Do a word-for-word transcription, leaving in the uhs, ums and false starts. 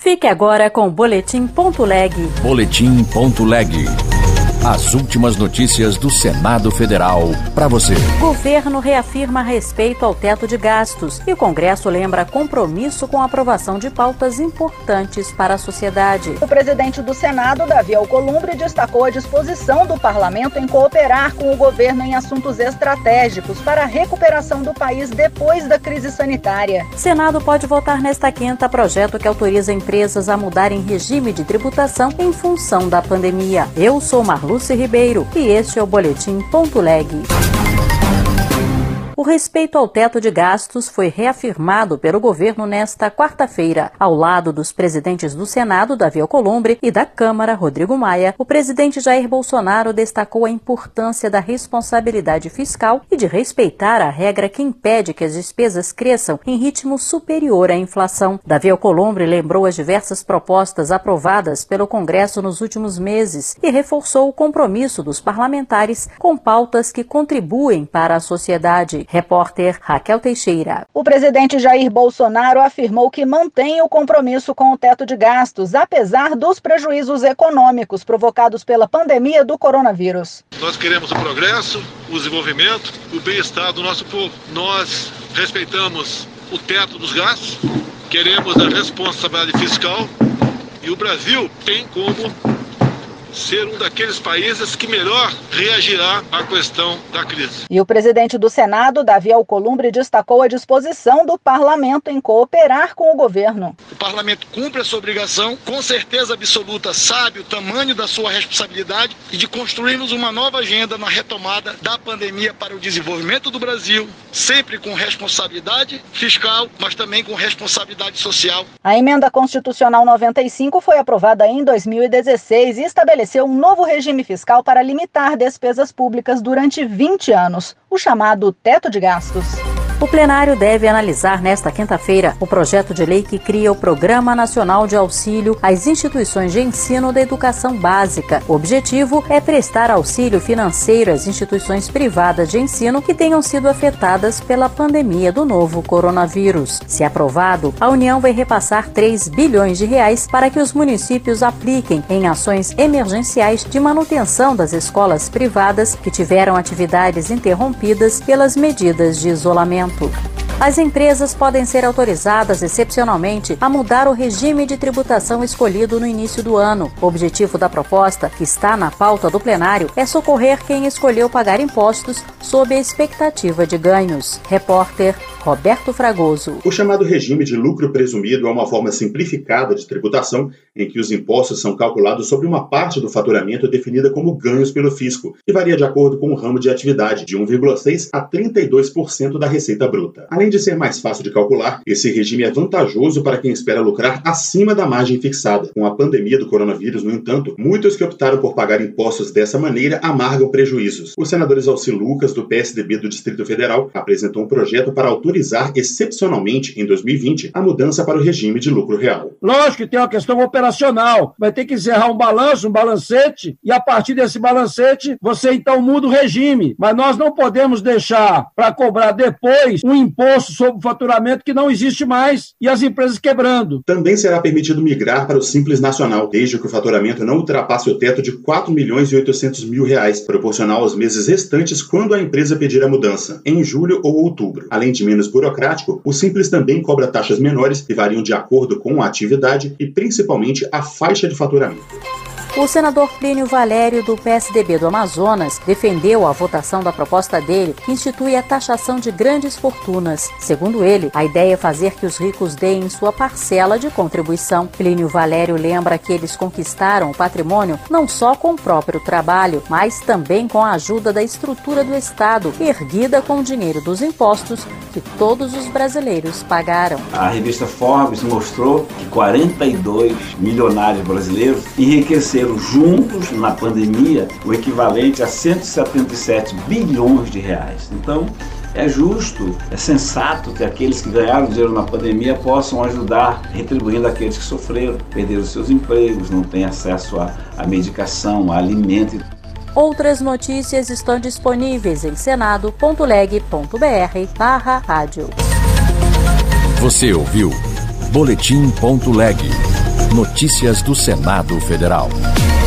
Fique agora com o Boletim Ponto Leg. Boletim Ponto Leg. As últimas notícias do Senado Federal para você. Governo reafirma respeito ao teto de gastos e o Congresso lembra compromisso com a aprovação de pautas importantes para a sociedade. O presidente do Senado, Davi Alcolumbre, destacou a disposição do parlamento em cooperar com o governo em assuntos estratégicos para a recuperação do país depois da crise sanitária. Senado pode votar nesta quinta projeto que autoriza empresas a mudarem regime de tributação em função da pandemia. Eu sou Marlúcia Lúcia Ribeiro e este é o Boletim Ponto Leg. O respeito ao teto de gastos foi reafirmado pelo governo nesta quarta-feira. Ao lado dos presidentes do Senado, Davi Alcolumbre, e da Câmara, Rodrigo Maia, o presidente Jair Bolsonaro destacou a importância da responsabilidade fiscal e de respeitar a regra que impede que as despesas cresçam em ritmo superior à inflação. Davi Alcolumbre lembrou as diversas propostas aprovadas pelo Congresso nos últimos meses e reforçou o compromisso dos parlamentares com pautas que contribuem para a sociedade. Repórter Raquel Teixeira. O presidente Jair Bolsonaro afirmou que mantém o compromisso com o teto de gastos, apesar dos prejuízos econômicos provocados pela pandemia do coronavírus. Nós queremos o progresso, o desenvolvimento, o bem-estar do nosso povo. Nós respeitamos o teto dos gastos, queremos a responsabilidade fiscal e o Brasil tem como ser um daqueles países que melhor reagirá à questão da crise. E o presidente do Senado, Davi Alcolumbre, destacou a disposição do parlamento em cooperar com o governo. O parlamento cumpre a sua obrigação, com certeza absoluta sabe o tamanho da sua responsabilidade e de construirmos uma nova agenda na retomada da pandemia para o desenvolvimento do Brasil, sempre com responsabilidade fiscal, mas também com responsabilidade social. A emenda constitucional noventa e cinco foi aprovada em dois mil e dezesseis e estabeleceu estabeleceu um novo regime fiscal para limitar despesas públicas durante vinte anos, o chamado teto de gastos. O plenário deve analisar nesta quinta-feira o projeto de lei que cria o Programa Nacional de Auxílio às instituições de ensino da educação básica. O objetivo é prestar auxílio financeiro às instituições privadas de ensino que tenham sido afetadas pela pandemia do novo coronavírus. Se aprovado, a União vai repassar três bilhões de reais para que os municípios apliquem em ações emergenciais de manutenção das escolas privadas que tiveram atividades interrompidas pelas medidas de isolamento. As empresas podem ser autorizadas excepcionalmente a mudar o regime de tributação escolhido no início do ano. O objetivo da proposta, que está na pauta do plenário, é socorrer quem escolheu pagar impostos sob a expectativa de ganhos. Repórter Roberto Fragoso. O chamado regime de lucro presumido é uma forma simplificada de tributação em que os impostos são calculados sobre uma parte do faturamento definida como ganhos pelo fisco, que varia de acordo com o ramo de atividade, de um vírgula seis por cento a trinta e dois por cento da receita bruta. Além de ser mais fácil de calcular, esse regime é vantajoso para quem espera lucrar acima da margem fixada. Com a pandemia do coronavírus, no entanto, muitos que optaram por pagar impostos dessa maneira amargam prejuízos. O senador Exalci Lucas, do P S D B do Distrito Federal, apresentou um projeto para autorizar excepcionalmente, em dois mil e vinte, a mudança para o regime de lucro real. Lógico que tem uma questão operacional. Vai ter que encerrar um balanço, um balancete, e a partir desse balancete, você então muda o regime. Mas nós não podemos deixar para cobrar depois um imposto sobre o faturamento que não existe mais e as empresas quebrando. Também será permitido migrar para o Simples Nacional, desde que o faturamento não ultrapasse o teto de quatro milhões e oitocentos mil reais, proporcional aos meses restantes quando a empresa pedir a mudança, em julho ou outubro. Além de menos burocrático, o Simples também cobra taxas menores que variam de acordo com a atividade e principalmente a faixa de faturamento. O senador Plínio Valério, do P S D B do Amazonas, defendeu a votação da proposta dele, que institui a taxação de grandes fortunas. Segundo ele, a ideia é fazer que os ricos deem sua parcela de contribuição. Plínio Valério lembra que eles conquistaram o patrimônio não só com o próprio trabalho, mas também com a ajuda da estrutura do Estado, erguida com o dinheiro dos impostos que todos os brasileiros pagaram. A revista Forbes mostrou que quarenta e dois milionários brasileiros enriqueceram juntos na pandemia o equivalente a cento e setenta e sete bilhões de reais. Então, é justo, é sensato que aqueles que ganharam dinheiro na pandemia possam ajudar, retribuindo aqueles que sofreram, perderam seus empregos, não têm acesso à, à medicação, a alimento. Outras notícias estão disponíveis em senado ponto leg ponto br barra rádio. Você ouviu Boletim Ponto Leg. Notícias do Senado Federal.